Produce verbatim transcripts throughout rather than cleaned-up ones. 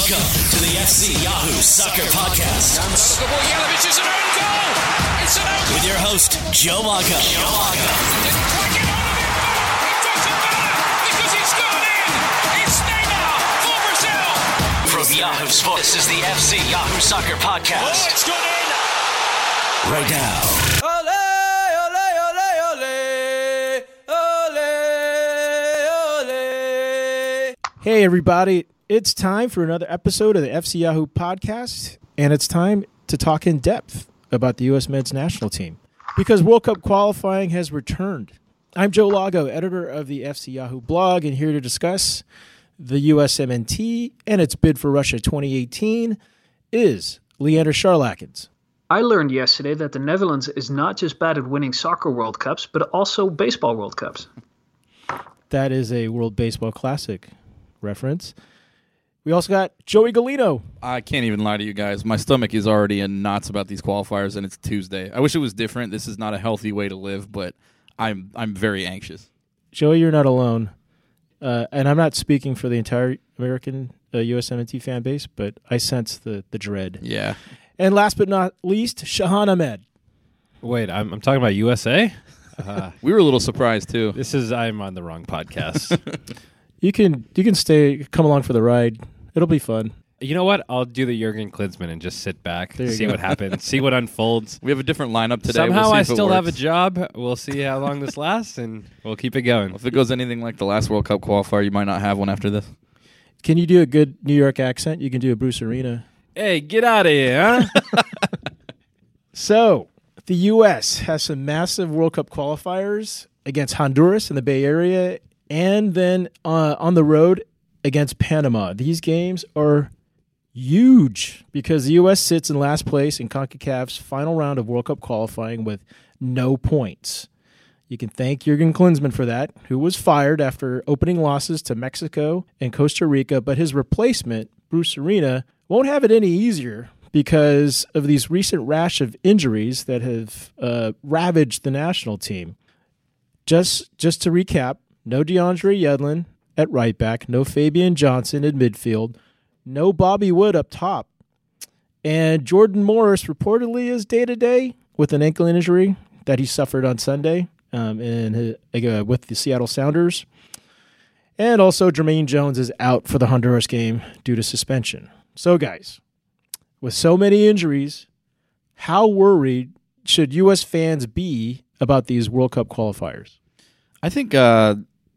Welcome to the F C Yahoo Soccer Podcast. It's an own goal. It's an own goal. With your host, Joe Lago. Joe Lago. Didn't quite get on of it, but it doesn't matter because it's gone in. It's Neymar for Brazil. From Yahoo Sports, this is the F C Yahoo Soccer Podcast. Oh, it's gone in. Right now. Ole, ole, ole, ole, ole, ole. Hey, everybody. It's time for another episode of the F C Yahoo Podcast, and it's time to talk in depth about the U S men's national team because World Cup qualifying has returned. I'm Joe Lago, editor of the F C Yahoo blog, and here to discuss the U S M N T and its bid for Russia twenty eighteen is Leander Charlakens. I learned yesterday that the Netherlands is not just bad at winning soccer World Cups, but also baseball World Cups. That is a World Baseball Classic reference. We also got Joey Galino. I can't even lie to you guys. My stomach is already in knots about these qualifiers, and it's Tuesday. I wish it was different. This is not a healthy way to live, but I'm I'm very anxious. Joey, you're not alone. Uh, and I'm not speaking for the entire American uh, U S M N T fan base, but I sense the, the dread. Yeah. And last but not least, Shahan Ahmed. Wait, I'm, I'm talking about U S A? Uh, We were a little surprised, too. this is, I'm on the wrong podcast. You can you can stay, come along for the ride. It'll be fun. You know what? I'll do the Jurgen Klinsmann and just sit back, There you see go. what happens, see what unfolds. We have a different lineup today. Somehow We'll see I if it still have a works. job. We'll see how long this lasts, and we'll keep it going. If it goes anything like the last World Cup qualifier, you might not have one after this. Can you do a good New York accent? You can do a Bruce Arena. Hey, get out of here, huh? So, the U S has some massive World Cup qualifiers against Honduras in the Bay Area and then uh, on the road against Panama. These games are huge because the U S sits in last place in CONCACAF's final round of World Cup qualifying with no points. You can thank Jurgen Klinsmann for that, who was fired after opening losses to Mexico and Costa Rica, but his replacement, Bruce Arena, won't have it any easier because of these recent rash of injuries that have uh, ravaged the national team. Just just to recap, no DeAndre Yedlin at right back, no Fabian Johnson in midfield, no Bobby Wood up top, and Jordan Morris reportedly is day-to-day with an ankle injury that he suffered on Sunday um, in his, uh, with the Seattle Sounders. And also Jermaine Jones is out for the Honduras game due to suspension. So, guys, with so many injuries, how worried should U S fans be about these World Cup qualifiers? I think uh,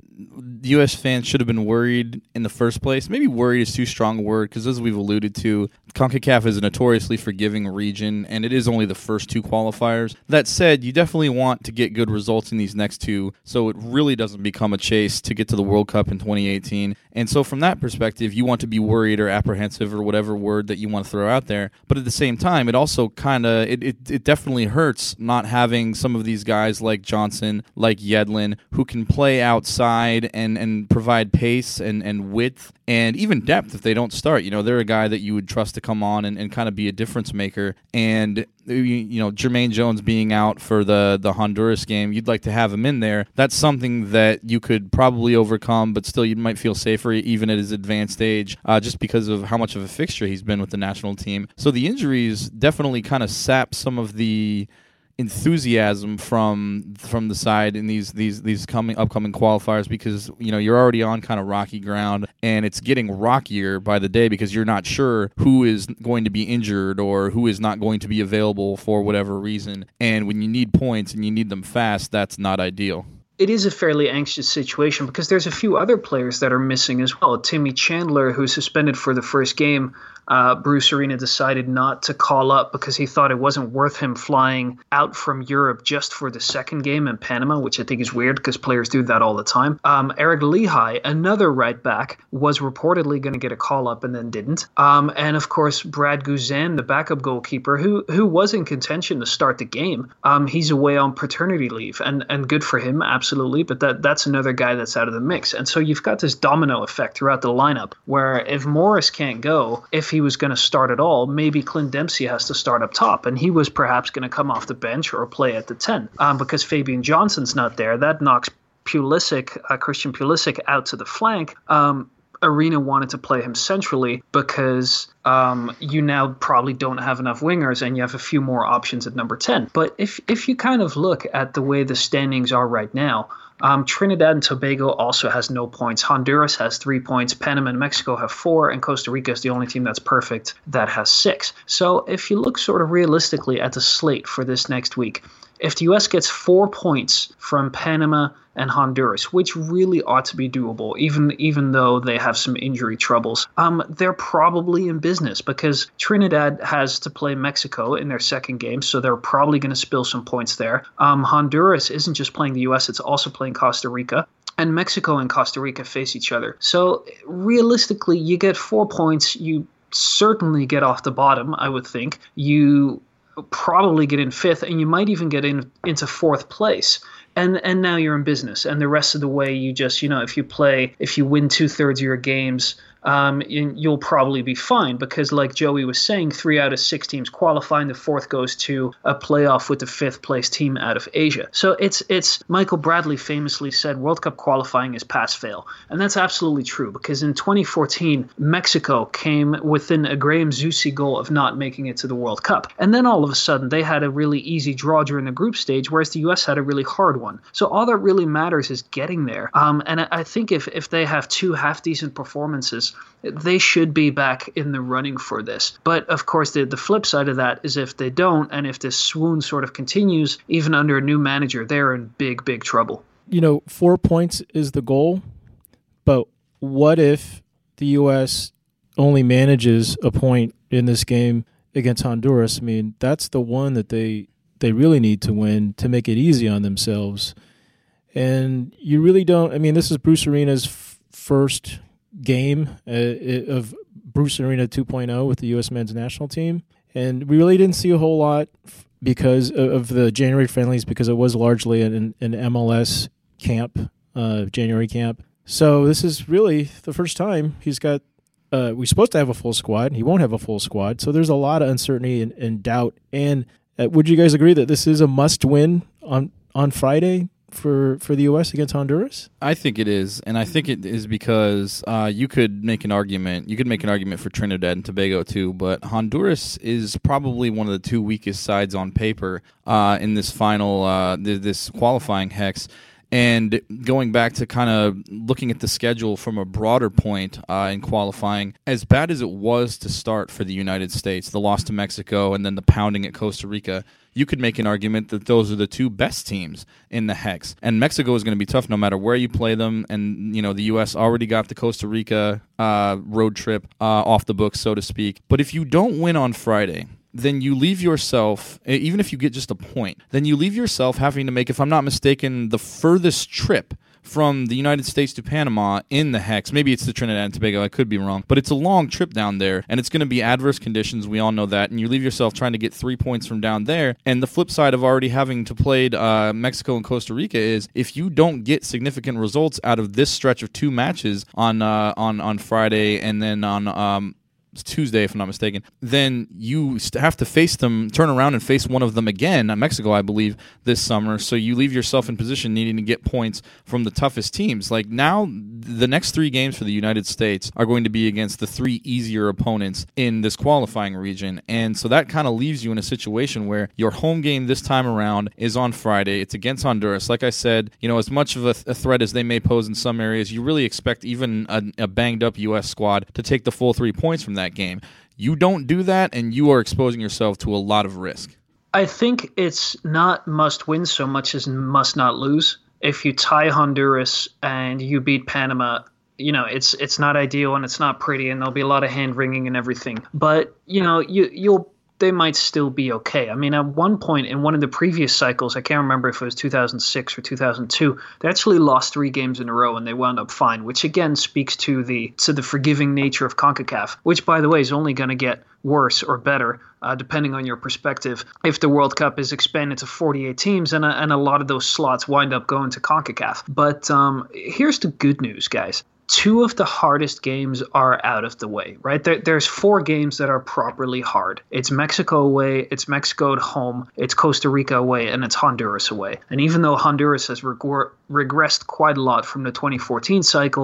U S fans should have been worried in the first place. Maybe worried is too strong a word because, as we've alluded to, CONCACAF is a notoriously forgiving region, and it is only the first two qualifiers. That said, you definitely want to get good results in these next two, so it really doesn't become a chase to get to the World Cup in twenty eighteen. And so from that perspective, you want to be worried or apprehensive or whatever word that you want to throw out there. But at the same time, it also kind of, it, it, it definitely hurts not having some of these guys like Johnson, like Yedlin, who can play outside and, and provide pace and, and width and even depth if they don't start. You know, they're a guy that you would trust to come on and, and kind of be a difference maker. And, you know, Jermaine Jones being out for the, the Honduras game, you'd like to have him in there. That's something that you could probably overcome, but still you might feel safer even at his advanced age uh, just because of how much of a fixture he's been with the national team. So the injuries definitely kind of sap some of the enthusiasm from from the side in these these these coming upcoming qualifiers because you know you're already on kind of rocky ground and it's getting rockier by the day because you're not sure who is going to be injured or who is not going to be available for whatever reason, and when you need points and you need them fast, that's not ideal. It is a fairly anxious situation because there's a few other players that are missing as well. Timmy Chandler, who's suspended for the first game, uh, Bruce Arena decided not to call up because he thought it wasn't worth him flying out from Europe just for the second game in Panama, which I think is weird because players do that all the time. Um, Eric Lehigh, another right back, was reportedly going to get a call up and then didn't. Um, and of course, Brad Guzan, the backup goalkeeper, who who was in contention to start the game, um, he's away on paternity leave, and and good for him, absolutely. But that that's another guy that's out of the mix. And so you've got this domino effect throughout the lineup where if Morris can't go, if he was going to start at all, maybe Clint Dempsey has to start up top, and he was perhaps going to come off the bench or play at the ten um, because Fabian Johnson's not there. That knocks Pulisic, uh, Christian Pulisic out to the flank. Um, Arena wanted to play him centrally because um, you now probably don't have enough wingers and you have a few more options at number ten. But if if you kind of look at the way the standings are right now, um, Trinidad and Tobago also has no points. Honduras has three points. Panama and Mexico have four. And Costa Rica is the only team that's perfect that has six. So if you look sort of realistically at the slate for this next week, if the U S gets four points from Panama and Honduras, which really ought to be doable, even even though they have some injury troubles, um, they're probably in business because Trinidad has to play Mexico in their second game, so they're probably going to spill some points there. Um, Honduras isn't just playing the U S, it's also playing Costa Rica. And Mexico and Costa Rica face each other. So realistically, you get four points, you certainly get off the bottom, I would think. You probably get in fifth, and you might even get in into fourth place. And and now you're in business. And the rest of the way, you just, you know, if you play, if you win two thirds of your games, um, you'll probably be fine because, like Joey was saying, three out of six teams qualify, and the fourth goes to a playoff with the fifth place team out of Asia. So it's it's Michael Bradley famously said World Cup qualifying is pass fail, and that's absolutely true because in twenty fourteen Mexico came within a Graham Zusi goal of not making it to the World Cup, and then all of a sudden they had a really easy draw during the group stage, whereas the U S had a really hard one. So all that really matters is getting there. Um, and I, I think if if they have two half decent performances, they should be back in the running for this. But of course, the, the flip side of that is if they don't, and if this swoon sort of continues, even under a new manager, they're in big, big trouble. You know, four points is the goal, but what if the U S only manages a point in this game against Honduras? I mean, that's the one that they they really need to win to make it easy on themselves. And you really don't, I mean, this is Bruce Arena's f- first game uh, of Bruce Arena two point oh with the U S men's national team. And we really didn't see a whole lot f- because of the January friendlies, because it was largely an, an M L S camp, uh, January camp. So this is really the first time he's got, uh, we're supposed to have a full squad. He won't have a full squad. So there's a lot of uncertainty and, and doubt. And uh, would you guys agree that this is a must win on, on Friday for for the U S against Honduras? I think it is, and I think it is because uh, you could make an argument. You could make an argument for Trinidad and Tobago too, but Honduras is probably one of the two weakest sides on paper uh, in this final uh, th- this qualifying hex. And going back to kind of looking at the schedule from a broader point uh, in qualifying, as bad as it was to start for the United States, the loss to Mexico and then the pounding at Costa Rica, you could make an argument that those are the two best teams in the hex. And Mexico is going to be tough no matter where you play them. And, you know, the U S already got the Costa Rica uh, road trip uh, off the books, so to speak. But if you don't win on Friday, then you leave yourself, even if you get just a point, then you leave yourself having to make, if I'm not mistaken, the furthest trip from the United States to Panama in the hex. Maybe it's the Trinidad and Tobago, I could be wrong, but it's a long trip down there, and it's going to be adverse conditions, we all know that, and you leave yourself trying to get three points from down there. And the flip side of already having to play uh, Mexico and Costa Rica is if you don't get significant results out of this stretch of two matches on uh, on, on Friday and then on um, Tuesday, if I'm not mistaken, then you have to face them, turn around and face one of them again, Mexico, I believe, this summer. So you leave yourself in position needing to get points from the toughest teams. Like now, the next three games for the United States are going to be against the three easier opponents in this qualifying region. And so that kind of leaves you in a situation where your home game this time around is on Friday. It's against Honduras. Like I said, you know, as much of a, th- a threat as they may pose in some areas, you really expect even a, a banged up U S squad to take the full three points from that game. You don't do that, and you are exposing yourself to a lot of risk. I think it's not must win so much as must not lose. If you tie Honduras and you beat Panama, you know, it's it's not ideal and it's not pretty, and there'll be a lot of hand wringing and everything. But you know, you you'll they might still be okay. I mean, at one point in one of the previous cycles, I can't remember if it was two thousand six or two thousand two, they actually lost three games in a row and they wound up fine, which again speaks to the to the forgiving nature of CONCACAF, which, by the way, is only going to get worse or better, uh, depending on your perspective, if the World Cup is expanded to forty-eight teams and a, and a lot of those slots wind up going to CONCACAF. But um, here's the good news, guys. Two of the hardest games are out of the way, right? There, there's four games that are properly hard. It's Mexico away, it's Mexico at home, it's Costa Rica away, and it's Honduras away. And even though Honduras has reg- regressed quite a lot from the twenty fourteen cycle,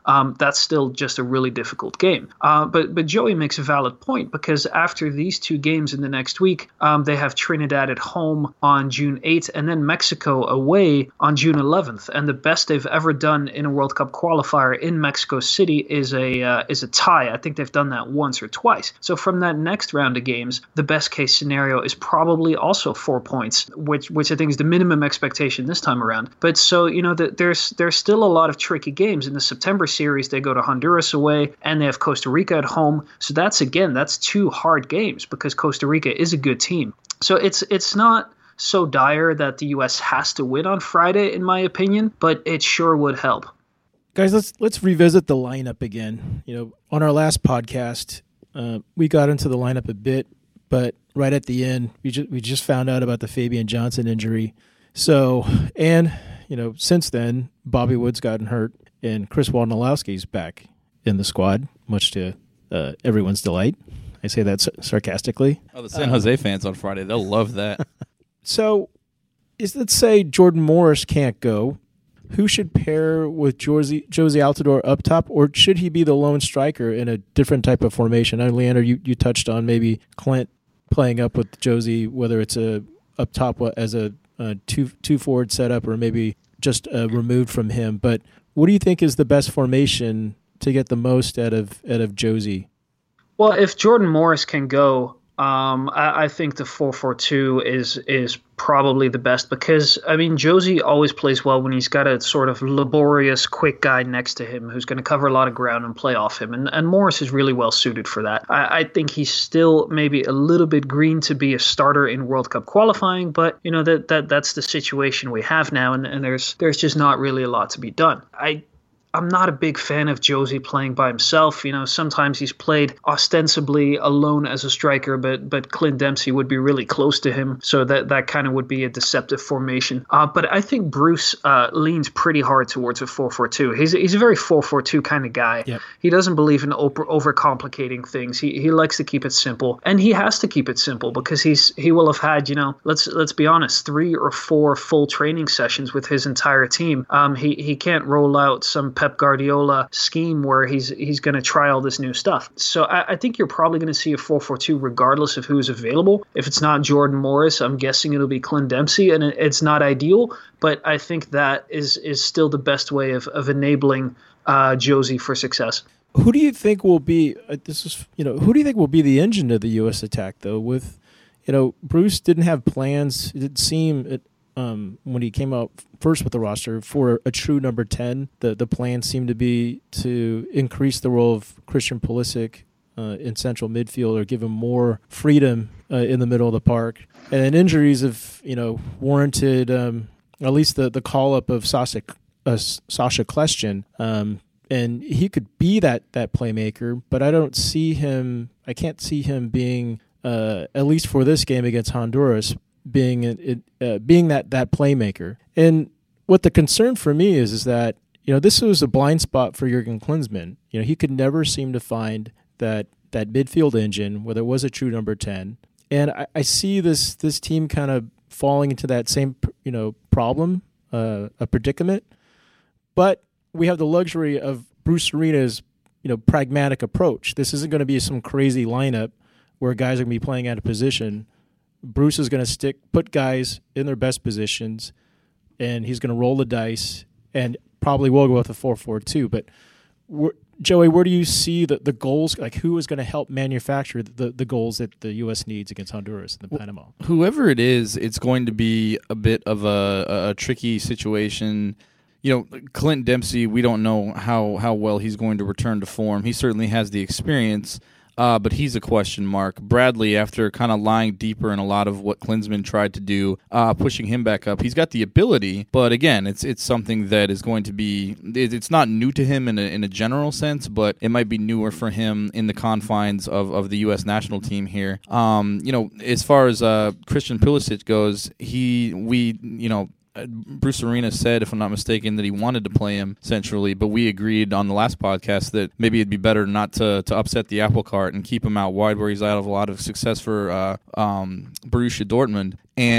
um, that's still just a really difficult game. Uh, but but Joey makes a valid point, because after these two games in the next week, um, they have Trinidad at home on June eighth and then Mexico away on June eleventh. And the best they've ever done in a World Cup qualifier in Mexico City is a uh, is a tie. I think they've done that once or twice. So from that next round of games, the best case scenario is probably also four points, which which I think is the minimum expectation this time around. But so, you know, the, there's there's still a lot of tricky games. In the September series, they go to Honduras away and they have Costa Rica at home. So that's, again, that's two hard games because Costa Rica is a good team. So it's it's not so dire that the U S has to win on Friday, in my opinion, but it sure would help. Guys, let's let's revisit the lineup again. You know, on our last podcast, uh, we got into the lineup a bit, but right at the end, we just we just found out about the Fabian Johnson injury. So, and you know, since then, Bobby Wood's gotten hurt, and Chris Wondolowski's back in the squad, much to uh, everyone's delight. I say that sarcastically. Oh, the San Jose fans on Friday, they'll love that. So, is let's say Jordan Morris can't go. Who should pair with Josie, Josie Altidore up top, or should he be the lone striker in a different type of formation? I know, Leander, you, you touched on maybe Clint playing up with Josie, whether it's a up top as a, a two two forward setup or maybe just uh, removed from him. But what do you think is the best formation to get the most out of out of Josie? Well, if Jordan Morris can go, um, I, I think the four four two is is probably the best because, I mean, Josie always plays well when he's got a sort of laborious, quick guy next to him who's going to cover a lot of ground and play off him. And, and Morris is really well suited for that. I, I think he's still maybe a little bit green to be a starter in World Cup qualifying, but, you know, that that that's the situation we have now, and, and there's there's just not really a lot to be done. I I'm not a big fan of Josie playing by himself. You know, sometimes he's played ostensibly alone as a striker, but but Clint Dempsey would be really close to him, so that, that kind of would be a deceptive formation. Uh, but I think Bruce uh, leans pretty hard towards a four four two. He's he's a very four four two kind of guy. Yep. He doesn't believe in over overcomplicating things. He he likes to keep it simple, and he has to keep it simple because he's he will have had, you know, let's let's be honest, three or four full training sessions with his entire team. Um, he he can't roll out some Pep Guardiola scheme where he's he's going to try all this new stuff. So I, I think you're probably going to see a four four two regardless of who's available. If it's not Jordan Morris, I'm guessing it'll be Clint Dempsey, and it, it's not ideal, but I think that is is still the best way of, of enabling uh, Josie for success. Who do you think will be uh, this is you know who do you think will be the engine of the U S attack though? With you know Bruce didn't have plans. It did seem it, um, when he came out first with the roster for a true number ten. The the plan seemed to be to increase the role of Christian Pulisic uh, in central midfield or give him more freedom uh, in the middle of the park. And then injuries have you know warranted um, at least the the call up of Sasha uh, Sasha Kljestan. Um, And he could be that, that playmaker, but I don't see him. I can't see him being, uh, at least for this game against Honduras, being it, uh, being that, that playmaker. And what the concern for me is, is that you know this was a blind spot for Jurgen Klinsmann. You know he could never seem to find that that midfield engine, whether it was a true number ten. And I, I see this this team kind of falling into that same you know problem, uh, a predicament, but we have the luxury of Bruce Arena's, you know, pragmatic approach. This isn't going to be some crazy lineup where guys are going to be playing out of position. Bruce is going to stick, put guys in their best positions, and he's going to roll the dice, and probably will go with a four four two. But where, Joey, where do you see the, the goals? Like, who is going to help manufacture the, the goals that the U S needs against Honduras and the Panama? Whoever it is, it's going to be a bit of a, a tricky situation. You know, Clint Dempsey, we don't know how, how well he's going to return to form. He certainly has the experience, uh, but he's a question mark. Bradley, after kind of lying deeper in a lot of what Klinsmann tried to do, uh, pushing him back up, he's got the ability, but again, it's it's something that is going to be, it, it's not new to him in a, in a general sense, but it might be newer for him in the confines of, of the U S national team here. Um, you know, as far as uh, Christian Pulisic goes, he, we, you know, Bruce Arena said, if I'm not mistaken, that he wanted to play him centrally, but we agreed on the last podcast that maybe it'd be better not to, to upset the apple cart and keep him out wide where he's out of a lot of success for uh, um, Borussia Dortmund. And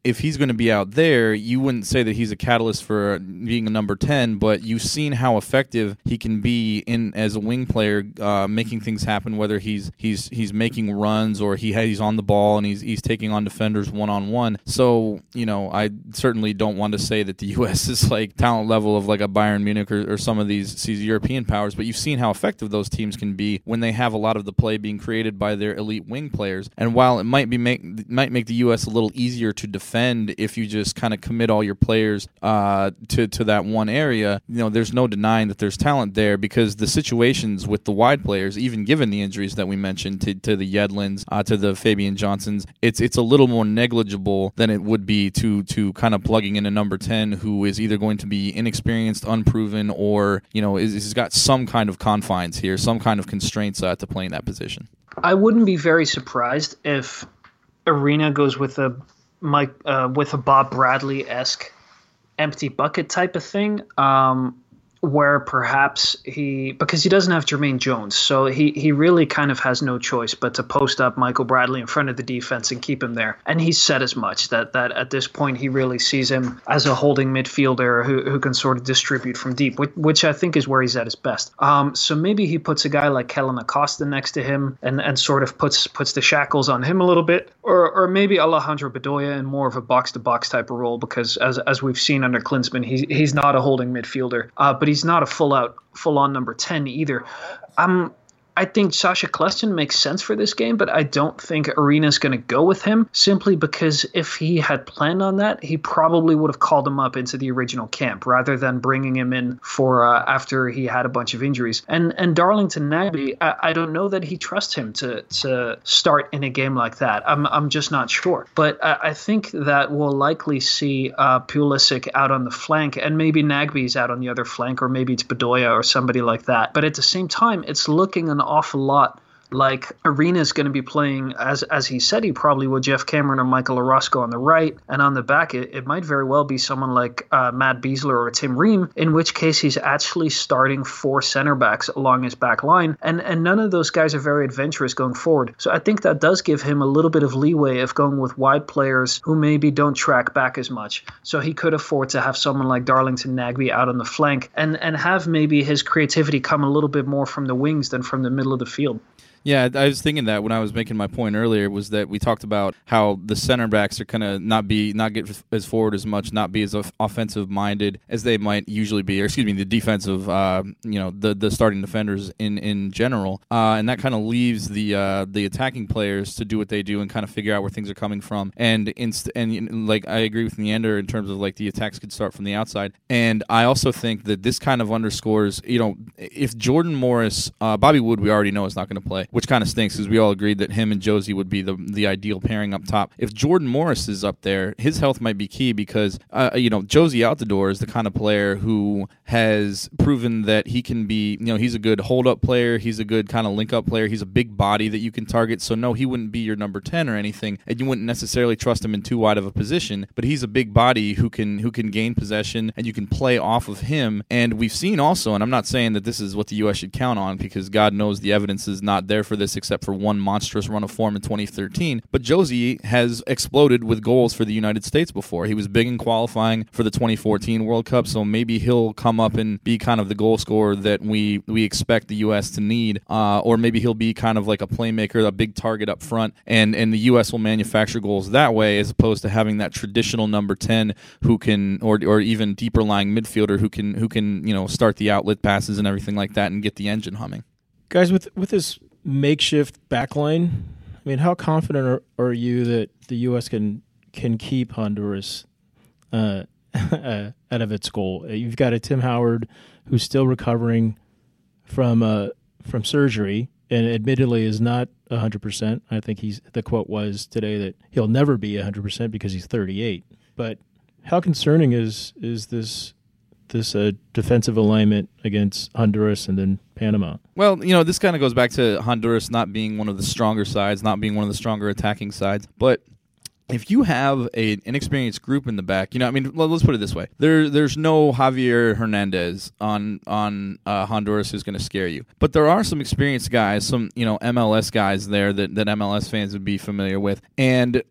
if he's going to be out there, you wouldn't say that he's a catalyst for being a number ten, but you've seen how effective he can be in as a wing player, uh, making things happen. Whether he's he's he's making runs or he he's on the ball and he's he's taking on defenders one on one. So you know, I certainly don't want to say that the U S is like talent level of like a Bayern Munich or, or some of these these European powers, but you've seen how effective those teams can be when they have a lot of the play being created by their elite wing players. And while it might be make might make the U S a little easier to defend if you just kind of commit all your players uh, to to that one area, you know, there's no denying that there's talent there, because the situations with the wide players, even given the injuries that we mentioned to, to the Yedlins, uh, to the Fabian Johnsons, it's it's a little more negligible than it would be to to kind of plugging in a number ten who is either going to be inexperienced, unproven, or you know is, is got some kind of confines here, some kind of constraints uh, to playing that position. I wouldn't be very surprised if Arena goes with a Mike uh, with a Bob Bradley-esque empty bucket type of thing, um, where perhaps he, because he doesn't have Jermaine Jones, so he, he really kind of has no choice but to post up Michael Bradley in front of the defense and keep him there. And he's said as much, that that at this point he really sees him as a holding midfielder who, who can sort of distribute from deep, which, which I think is where he's at his best. Um, so maybe he puts a guy like Kellen Acosta next to him and, and sort of puts puts the shackles on him a little bit, or or maybe Alejandro Bedoya in more of a box-to-box type of role, because as as we've seen under Klinsmann, he's, he's not a holding midfielder, uh, but he's not a full-out, full-on number ten either. Um, I think Sasha Kljestan makes sense for this game, but I don't think Arena's going to go with him, simply because if he had planned on that, he probably would have called him up into the original camp rather than bringing him in for uh, after he had a bunch of injuries. And and Darlington Nagbe, I, I don't know that he trusts him to to start in a game like that. I'm I'm just not sure. But I, I think that we'll likely see uh, Pulisic out on the flank, and maybe Nagbe's out on the other flank, or maybe it's Bedoya or somebody like that. But at the same time, it's looking an awful lot like Arena's going to be playing, as as he said he probably would, Jeff Cameron or Michael Orozco on the right, and on the back it, it might very well be someone like uh, Matt Beasler or Tim Ream, in which case he's actually starting four center backs along his back line, and, and none of those guys are very adventurous going forward. So I think that does give him a little bit of leeway of going with wide players who maybe don't track back as much. So he could afford to have someone like Darlington Nagbe out on the flank and, and have maybe his creativity come a little bit more from the wings than from the middle of the field. Yeah, I was thinking that when I was making my point earlier, was that we talked about how the center backs are going to not be not get as forward as much, not be as offensive minded as they might usually be, or excuse me, the defensive, uh, you know, the the starting defenders in in general, uh, and that kind of leaves the uh, the attacking players to do what they do and kind of figure out where things are coming from. And inst- and like I agree with Neander in terms of like the attacks could start from the outside, and I also think that this kind of underscores, you know, if Jordan Morris, uh, Bobby Wood, we already know is not going to play, which kind of stinks because we all agreed that him and Josie would be the the ideal pairing up top. If Jordan Morris is up there, his health might be key because, uh, you know, Josie out the door is the kind of player who has proven that he can be, you know, he's a good hold-up player, he's a good kind of link-up player, he's a big body that you can target, so no, he wouldn't be your number ten or anything, and you wouldn't necessarily trust him in too wide of a position, but he's a big body who can who can gain possession, and you can play off of him. And we've seen also, and I'm not saying that this is what the U S should count on, because God knows the evidence is not there for this except for one monstrous run of form in twenty thirteen, but Josie has exploded with goals for the United States before. He was big in qualifying for the twenty fourteen World Cup, so maybe he'll come up and be kind of the goal scorer that we we expect the U S to need, uh, or maybe he'll be kind of like a playmaker, a big target up front, and, and the U S will manufacture goals that way, as opposed to having that traditional number ten who can, or or even deeper lying midfielder who can who can you know start the outlet passes and everything like that and get the engine humming. Guys, with with this makeshift backline, I mean, how confident are, are you that the U S can can keep Honduras uh, out of its goal? You've got a Tim Howard who's still recovering from uh, from surgery, and admittedly is not one hundred percent. I think he's the quote was today that he'll never be one hundred percent because he's thirty-eight. But how concerning is is this this uh, defensive alignment against Honduras and then Panama? Well, you know, this kind of goes back to Honduras not being one of the stronger sides, not being one of the stronger attacking sides. But if you have a, an inexperienced group in the back, you know, I mean, let's put it this way: there, there's no Javier Hernandez on on uh, Honduras who's going to scare you, but there are some experienced guys, some you know M L S guys there that, that M L S fans would be familiar with, and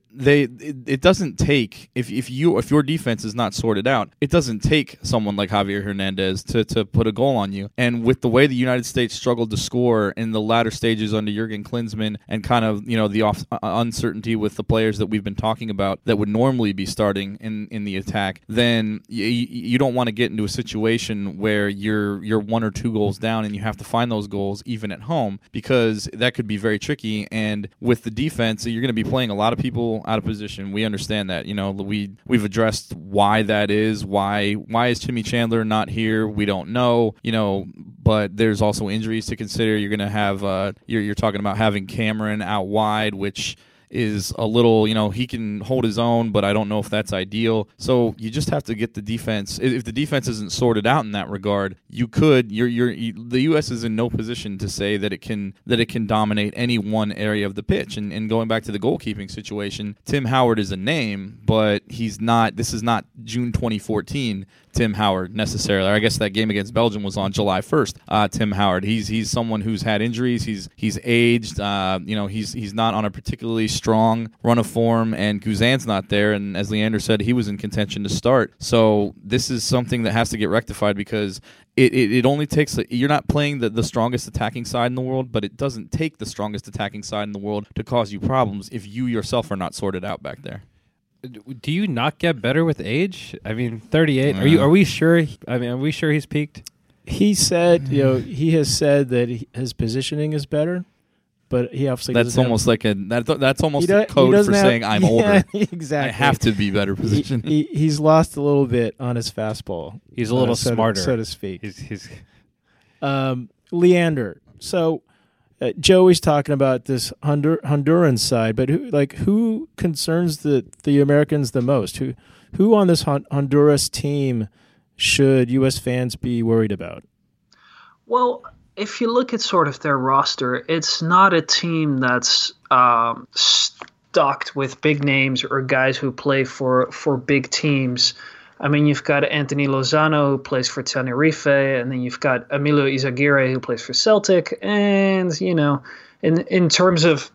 they it, it doesn't take if if you if your defense is not sorted out, it doesn't take someone like Javier Hernandez to to put a goal on you. And with the way the United States struggled to score in the latter stages under Jurgen Klinsmann, and kind of you know the off, uh, uncertainty with the players that we've been talking about that would normally be starting in, in the attack, then you, you don't want to get into a situation where you're you're one or two goals down and you have to find those goals even at home, because that could be very tricky. And with the defense, you're going to be playing a lot of people out of position. We understand that. You know, we we've addressed why that is. Why why is Timmy Chandler not here? We don't know. You know, but there's also injuries to consider. You're going to have uh, you're you're talking about having Cameron out wide, which is a little, you know, he can hold his own, but I don't know if that's ideal. So you just have to get the defense. If the defense isn't sorted out in that regard, you could. You're, you're, you, the U S is in no position to say that it can that it can dominate any one area of the pitch. And, and going back to the goalkeeping situation, Tim Howard is a name, but he's not. This is not June twenty fourteen Tim Howard necessarily. I guess that game against Belgium was on July first. Uh, Tim Howard, he's he's someone who's had injuries. He's he's aged. Uh, you know, he's he's not on a particularly strong run of form, and Guzan's not there. And as Leander said, he was in contention to start. So this is something that has to get rectified, because it, it, it only takes, you're not playing the, the strongest attacking side in the world, but it doesn't take the strongest attacking side in the world to cause you problems if you yourself are not sorted out back there. Do you not get better with age? I mean, thirty-eight. Are you? Are we sure? I mean, are we sure he's peaked? He said, you know, he has said that he, his positioning is better, but he obviously that's doesn't almost have, like a that, that's almost do, a code for have, saying I'm yeah, older. Exactly, I have to be better positioned. He, he, he's lost a little bit on his fastball. He's a little uh, so smarter, to, so to speak. He's, he's... Um, Leander. So uh, Joey's talking about this Hondur- Honduran side, but who, like, who concerns the the Americans the most? Who who on this Hon- Honduras team should U S fans be worried about? Well, if you look at sort of their roster, it's not a team that's um, stocked with big names or guys who play for, for big teams. I mean, you've got Anthony Lozano, who plays for Tenerife, and then you've got Emilio Izaguirre, who plays for Celtic. And, you know, in in terms of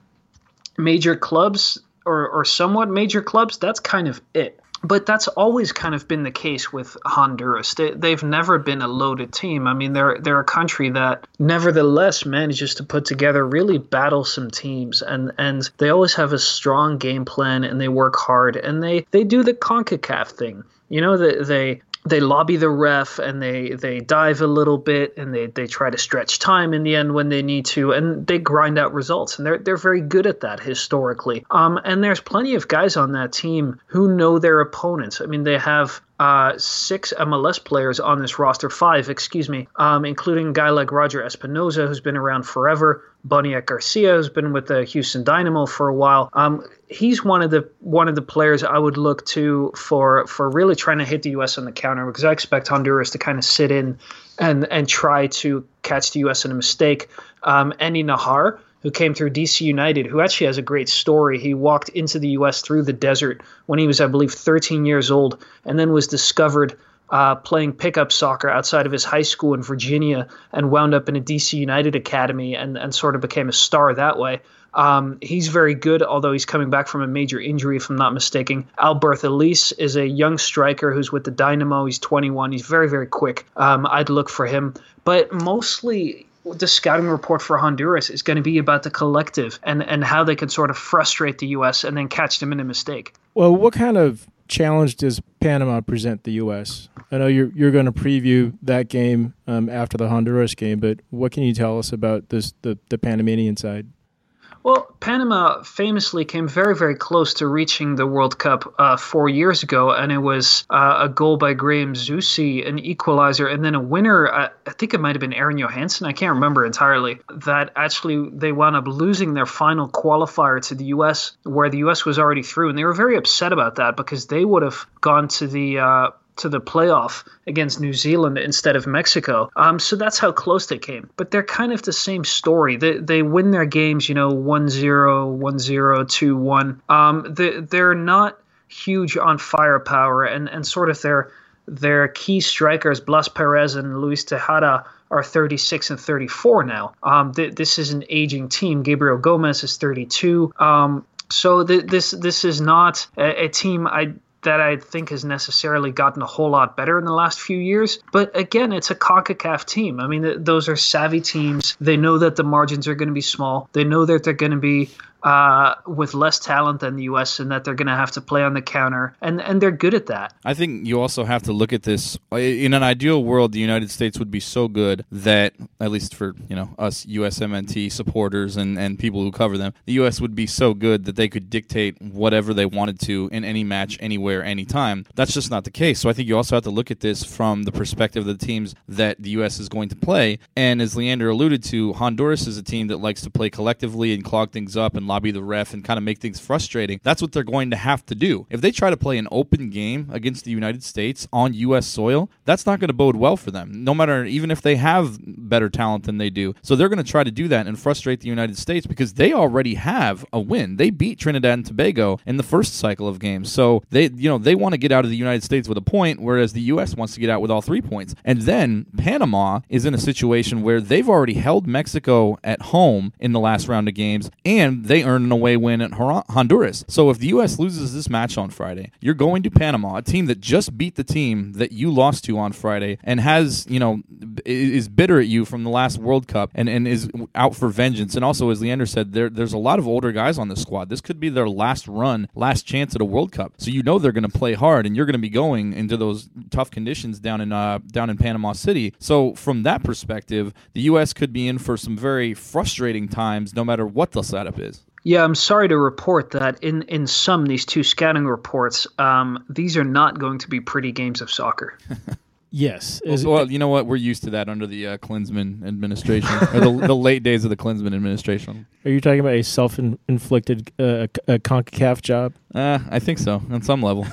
major clubs or, or somewhat major clubs, that's kind of it. But that's always kind of been the case with Honduras. They, they've never been a loaded team. I mean, they're they're a country that nevertheless manages to put together really battlesome teams, and, and they always have a strong game plan, and they work hard, and they, they do the CONCACAF thing. You know, they they, they lobby the ref, and they, they dive a little bit, and they, they try to stretch time in the end when they need to, and they grind out results, and they're they're very good at that historically. Um, and there's plenty of guys on that team who know their opponents. I mean, they have uh, six M L S players on this roster, five, excuse me, um, including a guy like Roger Espinoza, who's been around forever, Boniek Garcia, who's been with the Houston Dynamo for a while. Um, he's one of the one of the players I would look to for for really trying to hit the U S on the counter, because I expect Honduras to kind of sit in and and try to catch the U S in a mistake. Um, Andy Nahar, who came through D C United, who actually has a great story. He walked into the U S through the desert when he was, I believe, thirteen years old, and then was discovered Uh, playing pickup soccer outside of his high school in Virginia, and wound up in a D C United academy, and, and sort of became a star that way. Um, he's very good, although he's coming back from a major injury, if I'm not mistaken. Alberth Elise is a young striker who's with the Dynamo. He's twenty-one. He's very, very quick. Um, I'd look for him. But mostly the scouting report for Honduras is going to be about the collective and, and how they can sort of frustrate the U S and then catch them in a mistake. Well, what kind of challenge does Panama present the U S? I know you're you're going to preview that game um, after the Honduras game, but what can you tell us about this the, the Panamanian side? Well, Panama famously came very, very close to reaching the World Cup uh, four years ago, and it was uh, a goal by Graham Zusi, an equalizer, and then a winner, uh, I think it might have been Aaron Johansson, I can't remember entirely, that actually they wound up losing their final qualifier to the U S, where the U S was already through, and they were very upset about that, because they would have gone to the uh, to the playoff against New Zealand instead of Mexico. Um, so that's how close they came. But they're kind of the same story. They they win their games, you know, one zero, one zero, two one. Um, they, they're not huge on firepower, and, and sort of their their key strikers, Blas Perez and Luis Tejada, are thirty-six and thirty-four now. Um, th- this is an aging team. Gabriel Gomez is thirty-two. Um, So th- this this is not a, a team I that I think has necessarily gotten a whole lot better in the last few years. But again, it's a CONCACAF team. I mean, th- those are savvy teams. They know that the margins are going to be small. They know that they're going to be uh, with less talent than the U S and that they're going to have to play on the counter. And, and they're good at that. I think you also have to look at this. In an ideal world, the United States would be so good that, at least for you know us U S M N T supporters and, and people who cover them, the U S would be so good that they could dictate whatever they wanted to in any match, anywhere, anytime. That's just not the case. So I think you also have to look at this from the perspective of the teams that the U S is going to play. And as Leander alluded to, Honduras is a team that likes to play collectively and clog things up and lobby the ref and kind of make things frustrating. That's what they're going to have to do. If they try to play an open game against the United States on U S soil, that's not going to bode well for them, no matter, even if they have better talent than they do. So they're going to try to do that and frustrate the United States because they already have a win. They beat Trinidad and Tobago in the first cycle of games. So they, you know, they want to get out of the United States with a point, whereas the U S wants to get out with all three points. And then Panama is in a situation where they've already held Mexico at home in the last round of games, and they earned an away win at Honduras. So if the U S loses this match on Friday, you're going to Panama, a team that just beat the team that you lost to on Friday and has, you know, is bitter at you from the last World Cup and, and is out for vengeance. And also, as Leander said, there there's a lot of older guys on the squad. This could be their last run, last chance at a World Cup. So you know they're going to play hard, and you're going to be going into those tough conditions down in uh, down in Panama City. So from that perspective, the U S could be in for some very frustrating times, no matter what the setup is. Yeah, I'm sorry to report that in, in some, these two scouting reports, um, these are not going to be pretty games of soccer. Yes. Well, well, you know what? We're used to that under the uh, Klinsmann administration, or the, the late days of the Klinsmann administration. Are you talking about a self-inflicted uh, a CONCACAF job? Uh, I think so, on some level.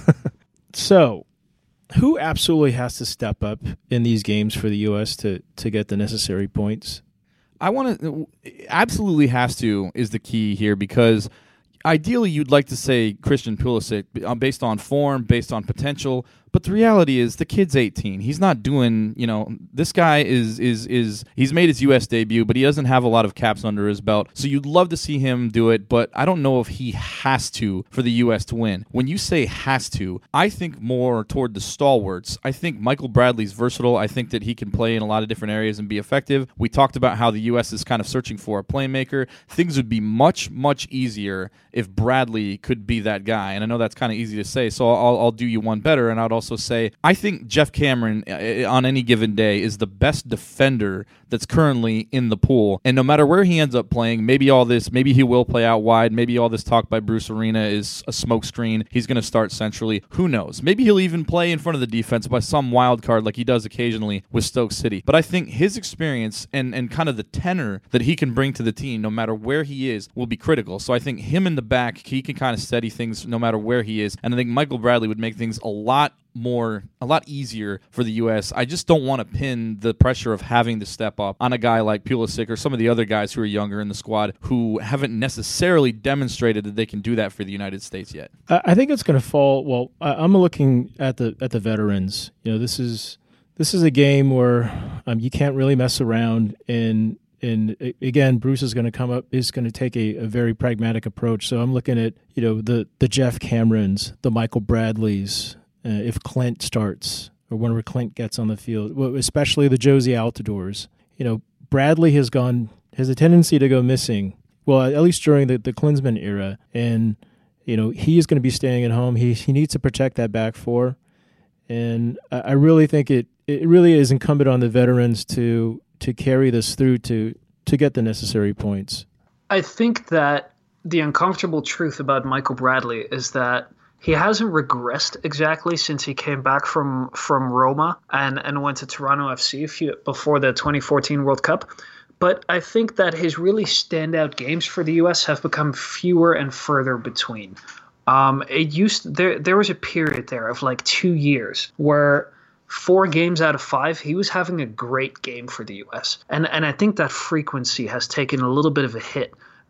So, who absolutely has to step up in these games for the U S to, to get the necessary points? I want to absolutely has to is the key here, because ideally you'd like to say Christian Pulisic based on form, based on potential, but the reality is the kid's eighteen. He's not doing, you know, this guy is is is he's made his U S debut, but he doesn't have a lot of caps under his belt. So you'd love to see him do it, but I don't know if he has to for the U S to win. When you say has to, I think more toward the stalwarts. I think Michael Bradley's versatile. I think that he can play in a lot of different areas and be effective. We talked about how the U S is kind of searching for a playmaker. Things would be much, much easier if Bradley could be that guy. And I know that's kind of easy to say, so I'll, I'll do you one better, and I'd also also say I think Jeff Cameron uh, on any given day is the best defender that's currently in the pool. And no matter where he ends up playing, maybe all this, maybe he will play out wide, maybe all this talk by Bruce Arena is a smokescreen. He's going to start centrally. Who knows? Maybe he'll even play in front of the defense by some wild card like he does occasionally with Stoke City. But I think his experience and, and kind of the tenor that he can bring to the team, no matter where he is, will be critical. So I think him in the back, he can kind of steady things no matter where he is. And I think Michael Bradley would make things a lot more, a lot easier for the U S. I just don't want to pin the pressure of having to step up on a guy like Pulisic or some of the other guys who are younger in the squad who haven't necessarily demonstrated that they can do that for the United States yet. I think it's going to fall. Well, I'm looking at the at the veterans. You know, this is this is a game where um, you can't really mess around. And and again, Bruce is going to come up. Is going to take a, a very pragmatic approach. So I'm looking at you know the the Jeff Camerons, the Michael Bradleys. Uh, if Clint starts or whenever Clint gets on the field, well, especially the Josie Altidores, you know, Bradley has gone, has a tendency to go missing. Well, at least during the, the Klinsmann era. And, you know, he is going to be staying at home. He he needs to protect that back four. And I, I really think it, it really is incumbent on the veterans to to carry this through to, to get the necessary points. I think that the uncomfortable truth about Michael Bradley is that he hasn't regressed exactly since he came back from, from Roma and, and went to Toronto F C a few, before the twenty fourteen World Cup. But I think that his really standout games for the U S have become fewer and further between. Um, it used there there was a period there of like two years where four games out of five he was having a great game for the U S. And and I think that frequency has taken a little bit of a hit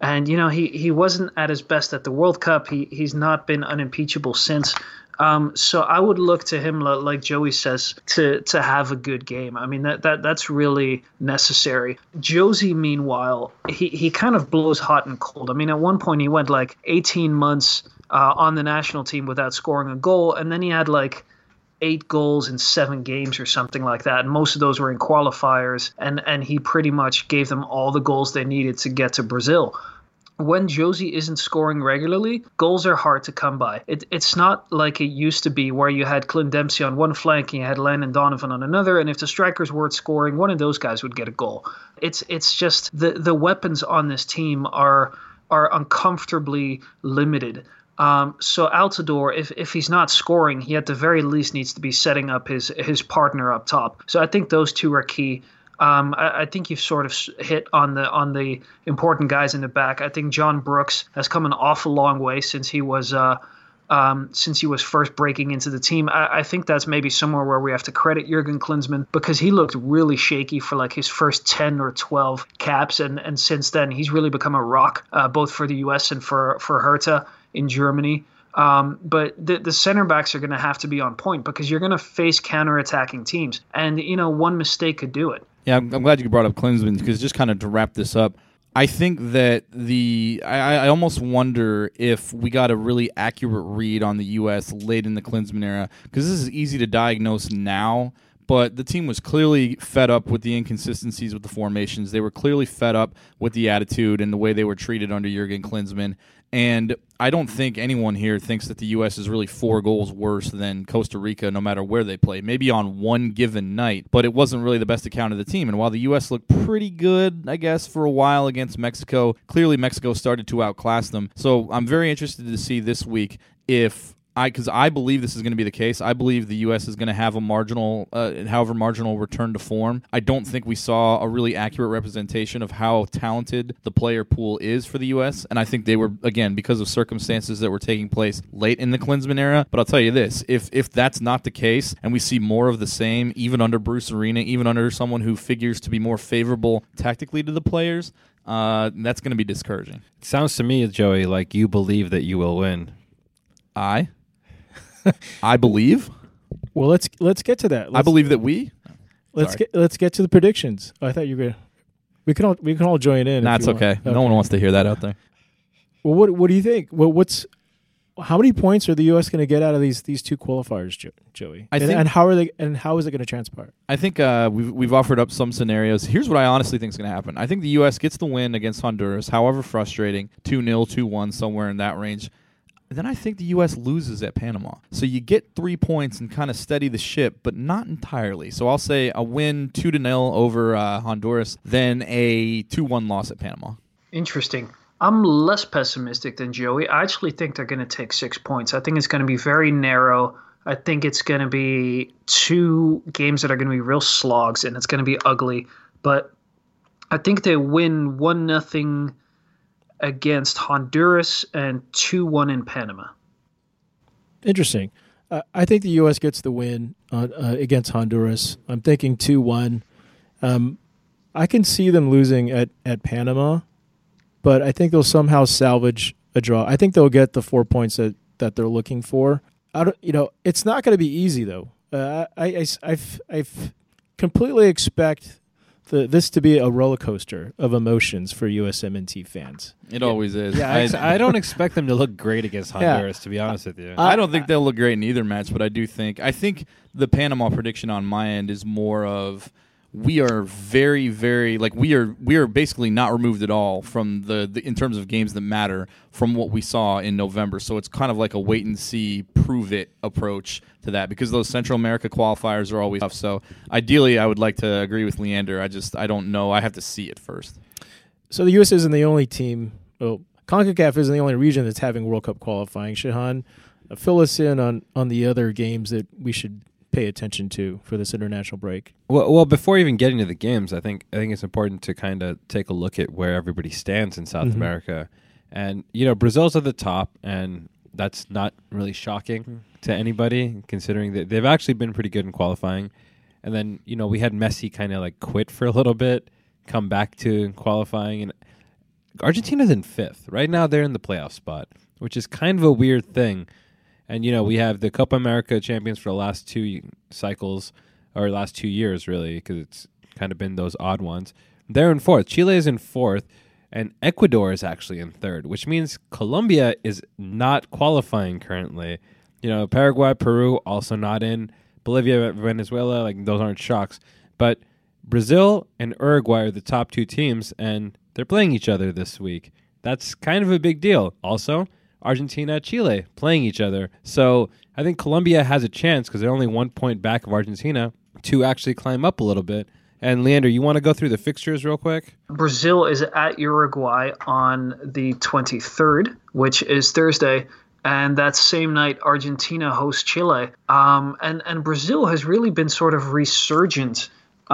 And, you know, he, he wasn't at his best at the World Cup. He He's not been unimpeachable since. Um, so I would look to him, like Joey says, to to have a good game. I mean, that, that that's really necessary. Josie, meanwhile, he, he kind of blows hot and cold. I mean, at one point he went like eighteen months uh, on the national team without scoring a goal, and then he had like eight goals in seven games or something like that. And most of those were in qualifiers, and, and he pretty much gave them all the goals they needed to get to Brazil. When Josie isn't scoring regularly, goals are hard to come by. It, it's not like it used to be where you had Clint Dempsey on one flank and you had Landon Donovan on another, and if the strikers weren't scoring, one of those guys would get a goal. It's it's just the, the weapons on this team are are uncomfortably limited. Um, so Altidore, if, if he's not scoring, he at the very least needs to be setting up his, his partner up top. So I think those two are key. Um, I, I think you've sort of hit on the on the important guys in the back. I think John Brooks has come an awful long way since he was uh, um, since he was first breaking into the team. I, I think that's maybe somewhere where we have to credit Jurgen Klinsmann, because he looked really shaky for like his first ten or twelve caps, and, and since then he's really become a rock, uh, both for the U S and for for Hertha in Germany. Um, but the, the center backs are going to have to be on point, because you're going to face counterattacking teams, and you know one mistake could do it. Yeah, I'm, I'm glad you brought up Klinsmann, because just kind of to wrap this up, I think that the I, I almost wonder if we got a really accurate read on the U S late in the Klinsmann era, because this is easy to diagnose now, but the team was clearly fed up with the inconsistencies with the formations. They were clearly fed up with the attitude and the way they were treated under Jurgen Klinsmann. And I don't think anyone here thinks that the U S is really four goals worse than Costa Rica, no matter where they play. Maybe on one given night, but it wasn't really the best account of the team. And while the U S looked pretty good, I guess, for a while against Mexico, clearly Mexico started to outclass them. So I'm very interested to see this week if I, because I believe this is going to be the case. I believe the U S is going to have a marginal, uh, however marginal, return to form. I don't think we saw a really accurate representation of how talented the player pool is for the U S, and I think they were, again, because of circumstances that were taking place late in the Klinsmann era. But I'll tell you this, if if that's not the case, and we see more of the same, even under Bruce Arena, even under someone who figures to be more favorable tactically to the players, uh, that's going to be discouraging. It sounds to me, Joey, like you believe that you will win. I? I believe. Well, let's let's get to that. Let's, I believe that we. Let's Sorry. get let's get to the predictions. Oh, I thought you were. Gonna, we can all we can all join in. That's if you okay. want. okay. No one wants to hear that out there. Well, what what do you think? Well, what's how many points are the U S going to get out of these these two qualifiers, jo- Joey? I and, think, and how are they? And how is it going to transpire? I think uh, we've we've offered up some scenarios. Here's what I honestly think is going to happen. I think the U S gets the win against Honduras, however frustrating, two nil, two one, somewhere in that range. Then I think the U S loses at Panama. So you get three points and kind of steady the ship, but not entirely. So I'll say a win two to nil over uh, Honduras, then a two one loss at Panama. Interesting. I'm less pessimistic than Joey. I actually think they're going to take six points. I think it's going to be very narrow. I think it's going to be two games that are going to be real slogs, and it's going to be ugly. But I think they win one nothing against Honduras and two one in Panama. Interesting. Uh, I think the U S gets the win uh, uh, against Honduras. I'm thinking two one. Um, I can see them losing at, at Panama, but I think they'll somehow salvage a draw. I think they'll get the four points that, that they're looking for. I don't, you know, it's not going to be easy, though. Uh, I, I, I, I completely expect The, this to be a roller coaster of emotions for U S M N T fans. It always is. Yeah, I, I don't expect them to look great against Honduras, Yeah. to be honest with you. I don't think they'll look great in either match, but I do think I think the Panama prediction on my end is more of we are very, very like we are we are basically not removed at all from the, the in terms of games that matter from what we saw in November. So it's kind of like a wait and see, prove it approach to that, because those Central America qualifiers are always tough. So ideally, I would like to agree with Leander. I just I don't know. I have to see it first. So the U S isn't the only team. Well, CONCACAF isn't the only region that's having World Cup qualifying. Shahan, uh, fill us in on, on the other games that we should pay attention to for this international break. Well, well, before even getting to the games, I think I think it's important to kind of take a look at where everybody stands in South Mm-hmm. America. And, you know, Brazil's at the top, and that's not really shocking to anybody, considering that they've actually been pretty good in qualifying. And then, you know, we had Messi kind of like quit for a little bit, come back to qualifying. And Argentina's in fifth. Right now they're in the playoff spot, which is kind of a weird thing. And, you know, we have the Copa America champions for the last two cycles, or last two years, really, because it's kind of been those odd ones. They're in fourth. Chile is in fourth, and Ecuador is actually in third, which means Colombia is not qualifying currently. You know, Paraguay, Peru also not in. Bolivia, Venezuela, like those aren't shocks. But Brazil and Uruguay are the top two teams, and they're playing each other this week. That's kind of a big deal. Also, Argentina, Chile playing each other. So I think Colombia has a chance, because they're only one point back of Argentina, to actually climb up a little bit. And Leander, you want to go through the fixtures real quick? Brazil is at Uruguay on the twenty-third, which is Thursday. And that same night, Argentina hosts Chile. Um, and, and Brazil has really been sort of resurgent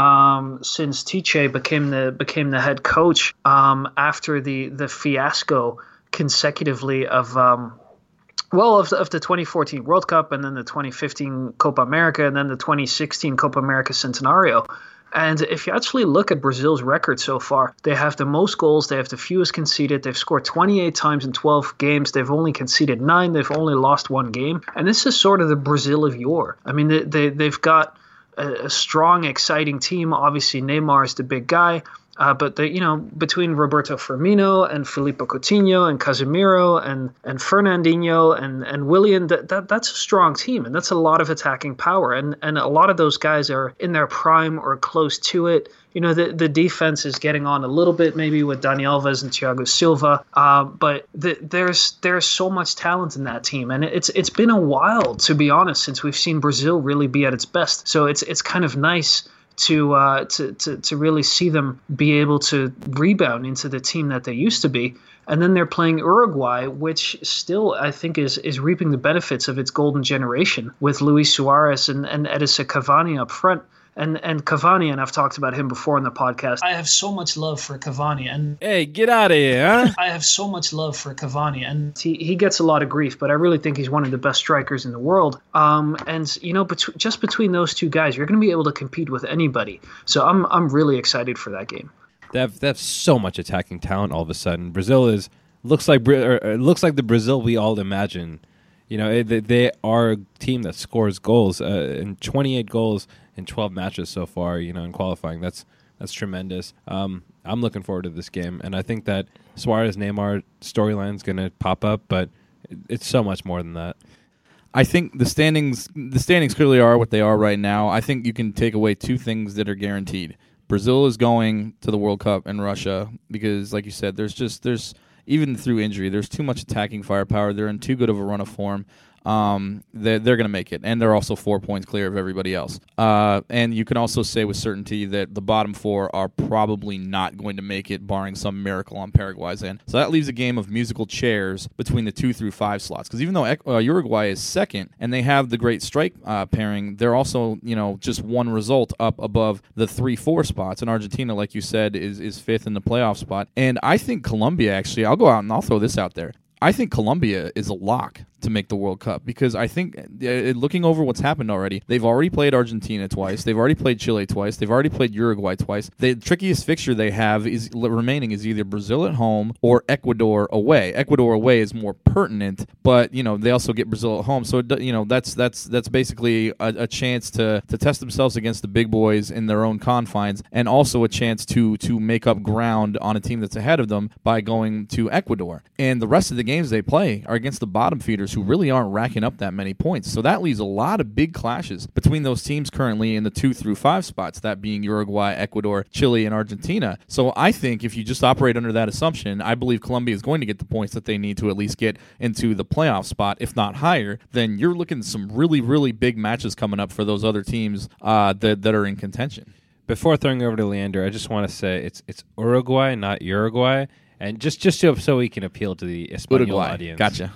um, since Tite became the became the head coach um, after the, the fiasco consecutively of um, well of the, of the twenty fourteen World Cup, and then the twenty fifteen Copa America, and then the twenty sixteen Copa America Centenario. And if you actually look at Brazil's record so far, they have the most goals, they have the fewest conceded, they've scored twenty-eight times in twelve games, they've only conceded nine, they've only lost one game. And this is sort of the Brazil of yore. I mean, they, they, they've got a, a strong, exciting team. Obviously, Neymar is the big guy. Uh, but the, you know, between Roberto Firmino and Filippo Coutinho and Casemiro and and Fernandinho and and Willian, that, that that's a strong team, and that's a lot of attacking power. And and a lot of those guys are in their prime or close to it. You know, the the defense is getting on a little bit, maybe with Dani Alves and Thiago Silva. Uh, but the, there's there's so much talent in that team, and it's it's been a while, to be honest, since we've seen Brazil really be at its best. So it's it's kind of nice to uh, to, to to really see them be able to rebound into the team that they used to be. And then they're playing Uruguay, which still, I think, is is reaping the benefits of its golden generation with Luis Suarez and, and Edison Cavani up front. And and Cavani, and I've talked about him before on the podcast. I have so much love for Cavani. And hey, get out of here, huh? I have so much love for Cavani. And he, he gets a lot of grief, but I really think he's one of the best strikers in the world. Um, and, you know, bet- just between those two guys, you're going to be able to compete with anybody. So I'm I'm really excited for that game. They have, they have so much attacking talent all of a sudden. Brazil is looks like or, or looks like the Brazil we all imagine. You know, they, they are a team that scores goals, uh, and twenty-eight goals in twelve matches so far, you know, in qualifying. That's that's tremendous. Um, I'm looking forward to this game, and I think that Suarez-Neymar storyline is going to pop up, but it's so much more than that. I think the standings the standings clearly are what they are right now. I think you can take away two things that are guaranteed. Brazil is going to the World Cup and Russia because, like you said, there's just there's even through injury, there's too much attacking firepower. They're in too good of a run of form. Um, they're, they're going to make it, and they're also four points clear of everybody else. Uh, and you can also say with certainty that the bottom four are probably not going to make it, barring some miracle on Paraguay's end. So that leaves a game of musical chairs between the two through five slots. Because even though uh, Uruguay is second, and they have the great strike uh, pairing, they're also, you know, just one result up above the three four spots. And Argentina, like you said, is is fifth in the playoff spot. And I think Colombia, actually, I'll go out and I'll throw this out there. I think Colombia is a lock to make the World Cup because I think, uh, looking over what's happened already, they've already played Argentina twice, they've already played Chile twice, they've already played Uruguay twice. The trickiest fixture they have is remaining is either Brazil at home or Ecuador away. Ecuador away is more pertinent, but you know they also get Brazil at home, so it, you know that's that's that's basically a, a chance to to test themselves against the big boys in their own confines, and also a chance to to make up ground on a team that's ahead of them by going to Ecuador. And the rest of the games they play are against the bottom feeders who really aren't racking up that many points. So that leaves a lot of big clashes between those teams currently in the two through five spots, that being Uruguay, Ecuador, Chile, and Argentina. So I think if you just operate under that assumption, I believe Colombia is going to get the points that they need to at least get into the playoff spot, if not higher. Then you're looking at some really, really big matches coming up for those other teams uh, that, that are in contention. Before throwing over to Leander, I just want to say it's it's Uruguay, not Uruguay. And just, just so, so we can appeal to the Espanol Uruguay. audience. Gotcha.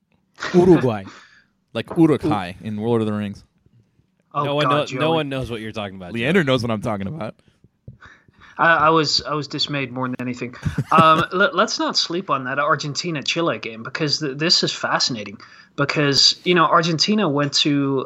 Uruguay. Like Uruk-hai in Lord of the Rings. Oh, no one, God, know, Joey. no one knows what you're talking about. Leander Joey. knows what I'm talking about. I, I was I was dismayed more than anything. Um, let, let's not sleep on that Argentina-Chile game because th- this is fascinating. Because you know Argentina went to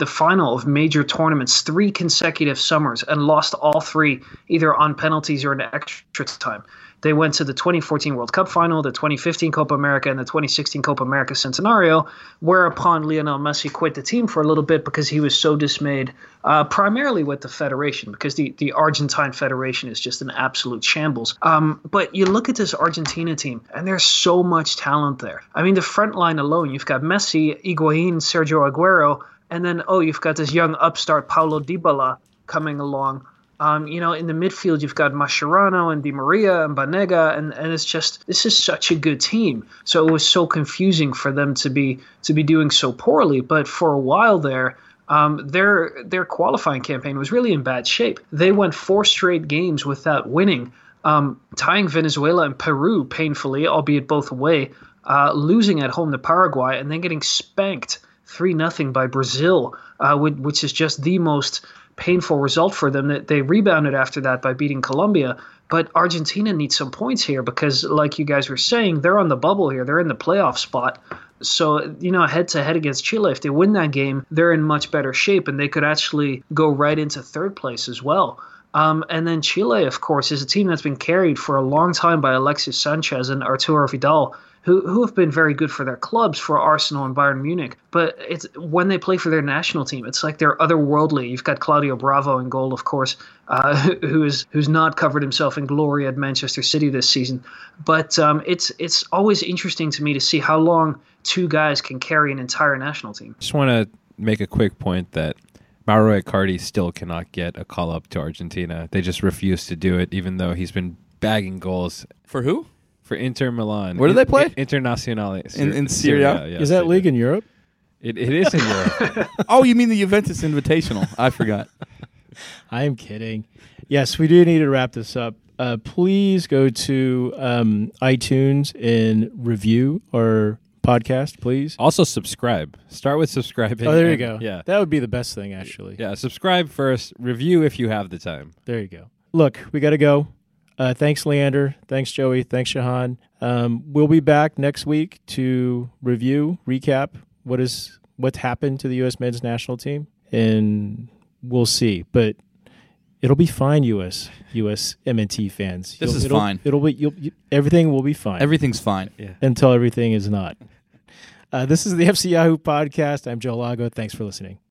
the final of major tournaments three consecutive summers and lost all three, either on penalties or in extra time. They went to the twenty fourteen World Cup final, the twenty fifteen Copa America, and the twenty sixteen Copa America Centenario, whereupon Lionel Messi quit the team for a little bit because he was so dismayed, uh, primarily with the federation, because the, the Argentine federation is just an absolute shambles. Um, but you look at this Argentina team, and there's so much talent there. I mean, the front line alone, you've got Messi, Higuain, Sergio Aguero, and then, oh, you've got this young upstart Paulo Dybala coming along. Um, you know, in the midfield, you've got Mascherano and Di Maria and Banega, and, and it's just, this is such a good team. So it was so confusing for them to be to be doing so poorly. But for a while there, um, their their qualifying campaign was really in bad shape. They went four straight games without winning, um, tying Venezuela and Peru painfully, albeit both away, uh, losing at home to Paraguay, and then getting spanked three nothing by Brazil, uh, which is just the most painful result for them. That they rebounded after that by beating Colombia. But Argentina needs some points here because, like you guys were saying, they're on the bubble here. They're in the playoff spot. So, you know, head-to-head against Chile, if they win that game, they're in much better shape, and they could actually go right into third place as well. Um, and then Chile, of course, is a team that's been carried for a long time by Alexis Sanchez and Arturo Vidal, who who have been very good for their clubs, for Arsenal and Bayern Munich. But it's when they play for their national team, it's like they're otherworldly. You've got Claudio Bravo in goal, of course, uh, who is who's not covered himself in glory at Manchester City this season. But um, it's it's always interesting to me to see how long two guys can carry an entire national team. Just want to make a quick point that Mauro Icardi still cannot get a call up to Argentina. They just refuse to do it, even though he's been bagging goals For who? for Inter Milan. Where do they play? Internazionale. In- in Syria? Yeah, Is that Syria. league in Europe? It, it is in Europe. Oh, you mean the Juventus Invitational? I forgot. I am kidding. Yes, we do need to wrap this up. Uh, please go to um, iTunes and review our podcast, please. Also, subscribe. Start with subscribing. Oh, there you and- go. Yeah. That would be the best thing, actually. Yeah, subscribe first. Review if you have the time. There you go. Look, we got to go. Uh, thanks, Leander. Thanks, Joey. Thanks, Shahan. Um, we'll be back next week to review, recap what is what's happened to the U S men's national team, and we'll see. But it'll be fine, U S U S M N T fans. This You'll- is it'll, fine. It'll be you'll, you, everything will be fine Everything's fine. until everything is not. Uh, this is the F C Yahoo podcast. I'm Joe Lago. Thanks for listening.